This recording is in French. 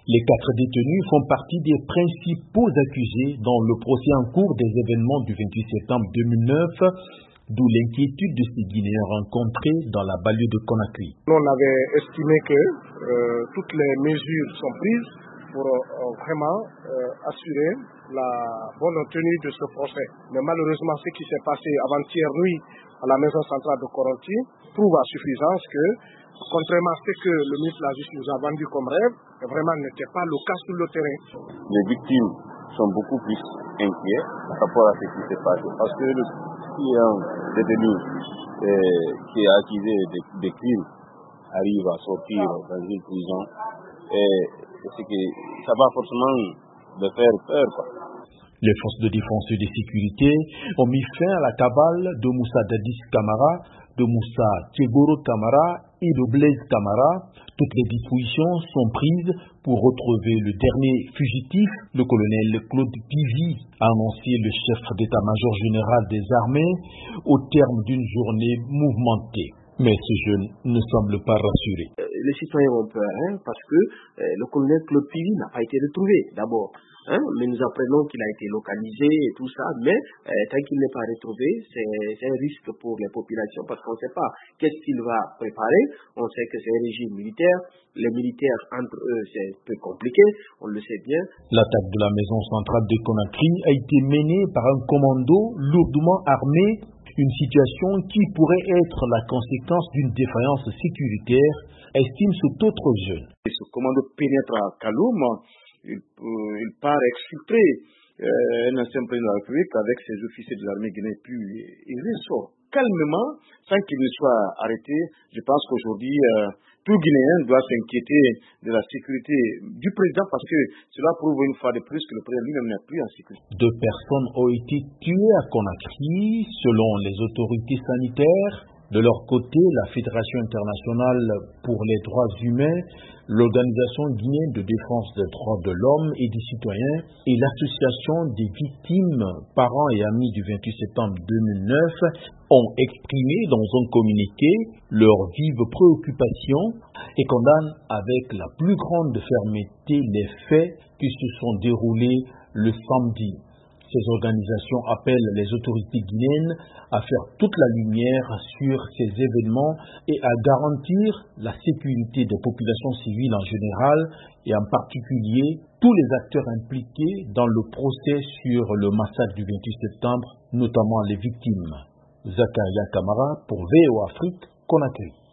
Les 4 détenus font partie des principaux accusés dans le procès en cours des événements du 28 septembre 2009, d'où l'inquiétude de ces Guinéens rencontrés dans la banlieue de Conakry. On avait estimé que toutes les mesures sont prises pour vraiment assurer la bonne tenue de ce procès. Mais malheureusement, ce qui s'est passé avant-hier nuit à la maison centrale de Koronti prouve à suffisance que, contrairement à ce que le ministre de la Justice nous a vendu comme rêve, vraiment n'était pas le cas sur le terrain. Les victimes sont beaucoup plus inquiets par rapport à ce qui s'est passé. Parce que si un détenu qui est accusé de crimes arrive à sortir dans une prison, c'est que ça va forcément le faire peur, quoi. Les forces de défense et de sécurité ont mis fin à la cabale de Moussa Dadis Camara, de Moussa Tiegoro Camara et de Blaise Camara. Toutes les dispositions sont prises pour retrouver le dernier fugitif. Le colonel Claude Pivy a annoncé le chef d'état-major général des armées au terme d'une journée mouvementée. Mais ces jeunes ne semblent pas rassurés. Les citoyens ont peur parce que le colonel Claude Pivy n'a pas été retrouvé d'abord. Mais nous apprenons qu'il a été localisé et tout ça, mais tant qu'il n'est pas retrouvé, c'est un risque pour les populations parce qu'on ne sait pas qu'est-ce qu'il va préparer. On sait que c'est un régime militaire. Les militaires, entre eux, c'est un peu compliqué, on le sait bien. L'attaque de la maison centrale de Conakry a été menée par un commando lourdement armé, une situation qui pourrait être la conséquence d'une défaillance sécuritaire, estime cet autre jeune. Ce commando pénètre à Kaloum. Il part exfiltrer un ancien président de la République avec ses officiers de l'armée guinéenne, puis il ressort calmement sans qu'il ne soit arrêté. Je pense qu'aujourd'hui, tout Guinéen doit s'inquiéter de la sécurité du président parce que cela prouve une fois de plus que le président lui-même n'est plus en sécurité. 2 personnes ont été tuées à Conakry selon les autorités sanitaires. De leur côté, la Fédération internationale pour les droits humains, l'Organisation guinéenne de défense des droits de l'homme et des citoyens et l'Association des victimes, parents et amis du 28 septembre 2009 ont exprimé dans un communiqué leur vive préoccupation et condamnent avec la plus grande fermeté les faits qui se sont déroulés le samedi. Ces organisations appellent les autorités guinéennes à faire toute la lumière sur ces événements et à garantir la sécurité des populations civiles en général et en particulier tous les acteurs impliqués dans le procès sur le massacre du 28 septembre, notamment les victimes. Zakaria Kamara pour VOA Afrique, Conakry.